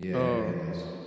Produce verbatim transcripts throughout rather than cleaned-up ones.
Yeah, Oh.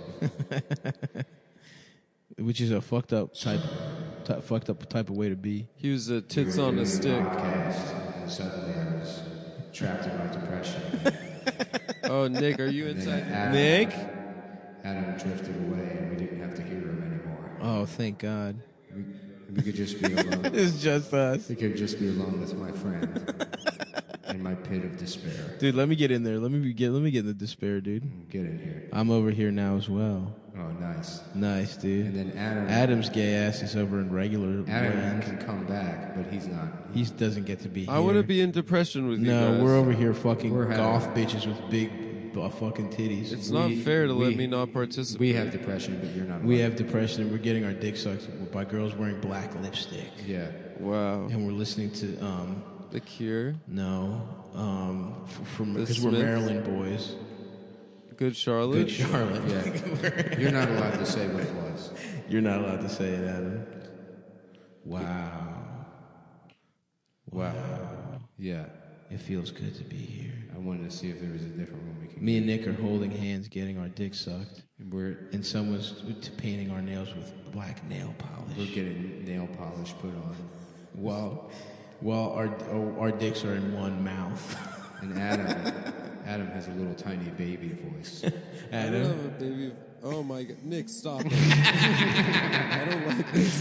it is. Which is a fucked up type, ty- fucked up type of way to be. He was a tits on a stick. Podcast, and suddenly I was trapped in my depression. Oh, Nick, are you And then inside? Adam, Nick? Adam drifted away, and we didn't have to hear him anymore. Oh, thank God. We, we could just be alone. It's just us. We could just be alone with my friend in my pit of despair. Dude, let me get in there. Let me be, get let me get in the despair, dude. Get in here. I'm over here now as well. Oh, nice. Nice, dude. And then Adam. Adam's gay ass is over in regular Adam land. can come back, but he's not. He doesn't get to be here. I want to be in depression with you No, guys. we're over here fucking We're having- goth bitches with big uh, fucking titties. It's not We- fair to let we- me not participate. We have depression, but you're not. We allowed. have depression and we're getting our dick sucked by girls wearing black lipstick. Yeah. Wow. And we're listening to, um, The Cure. no, um, f- from, The because we're Smiths? Maryland boys. Good Charlotte. Good Charlotte. Yeah. You're not allowed to say what it was. You're not allowed to say it, Adam. Wow. Wow. Yeah. It feels good to be here. I wanted to see if there was a different one we could. Me and Nick are holding hands getting our dick sucked. We're And someone's t- painting our nails with black nail we're polish. getting nail polish put on, While, while our, our dicks are in one mouth. and Adam, Adam has a little tiny baby voice. I don't Adam? have a baby. Oh my God, Nick, stop it! I don't like this.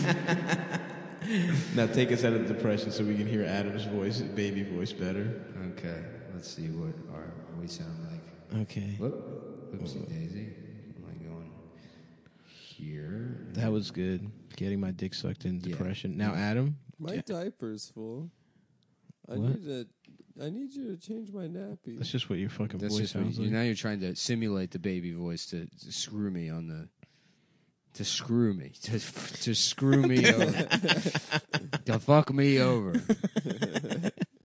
Now take us out of the depression so we can hear Adam's voice, baby voice better. Okay, let's see what our we sound like. Okay. Whoop, oopsie daisy. Am I going here? That was good. Getting my dick sucked in Yeah. depression. Now, Adam? My Yeah. diaper's full. I What? need to. I need you to change my nappy. That's just what your fucking That's voice just what sounds you, like. now you're trying to simulate the baby voice to, to screw me on the to screw me to to screw me over to fuck me over.